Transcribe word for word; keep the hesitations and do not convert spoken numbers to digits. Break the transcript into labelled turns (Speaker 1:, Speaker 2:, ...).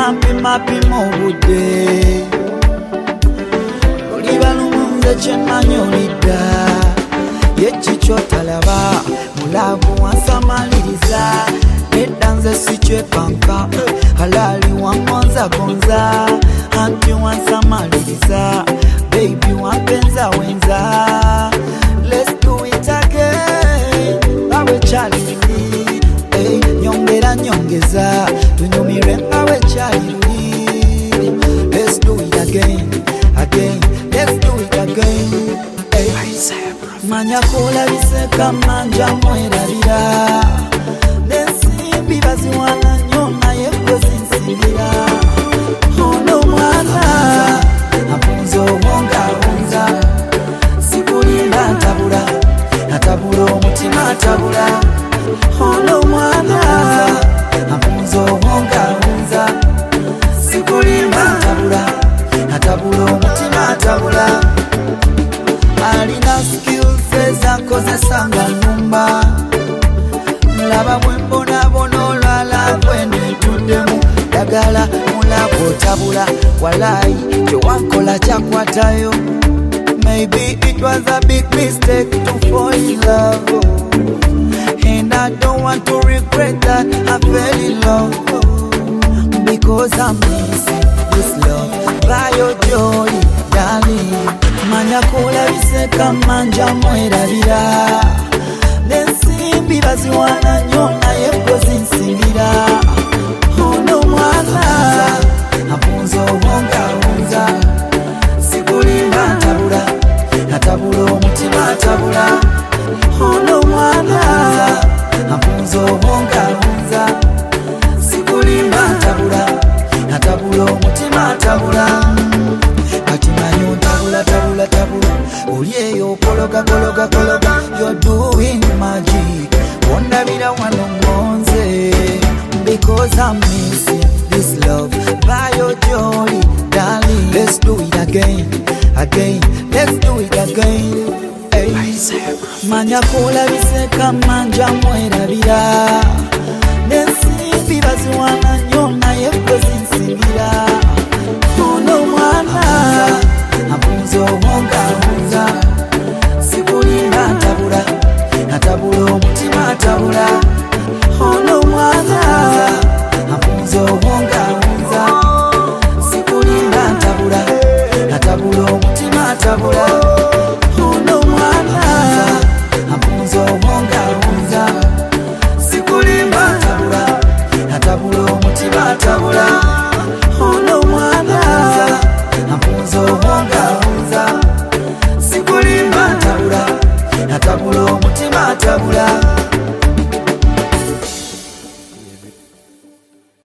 Speaker 1: mpima pima obudde oliba lumunze kyemanyi olidda yekikyo talaba mulavu wansamaliriza nedda nze sikyepanka halali wangonzagonza anti wansamaliriza baby wampenza wenza let's do it again bawe chali hey, nyongera nyongeza tunyumire bawe chali let's do it again again let's do it again hey. Manya kola biseka manja mwerabira nesimbi baziwana nyona yekozi nsingira ono mwana apunzo wonga wonza sikulinda ntabula natabula omutima atabula ono mwana apunzo wonga wonza sikulinda ntabula natabula omutima atabula alina skills ezakozesanga nyumba mulaba bwembonabona olwala bwenituddemu dagala mulako tabula walayi kyewankola kyakwatayo maybe it was a big mistake to fall in love and I don't want to regret that I fell in love because I'm missing this love by your joy darling manya kola biseka manja mwerabira nesimbi baziwana nyona yekozi nsingira ono mwana apunzo wonga wonza sikulimba ntabula natabula omutima atabula ono mwana apunzo wonga wonza sikulimba ntabula natabula omutima atabula kati manyo tabula tabula tabula olieyo kologa kologa kologa you're doing magic wondabira wano ngonze because I'm missing this love by your joy darling let's do it again again let's do it again hey. Manya kola biseka manja mwerabira nesimbi baziwana nyona yekozi nsingira ono mwana apunzo wonga wonza sikulinda ntabula natabula omutima atabula ono mwana apunzo wonga wonza sikulinda ntabula natabula omutima atabula ono mwana apunzo wonga wonza sikulimba ntabula natabula omutima atabula ono mwana apunzo wonga wonza sikulimba ntabula natabula omutima atabula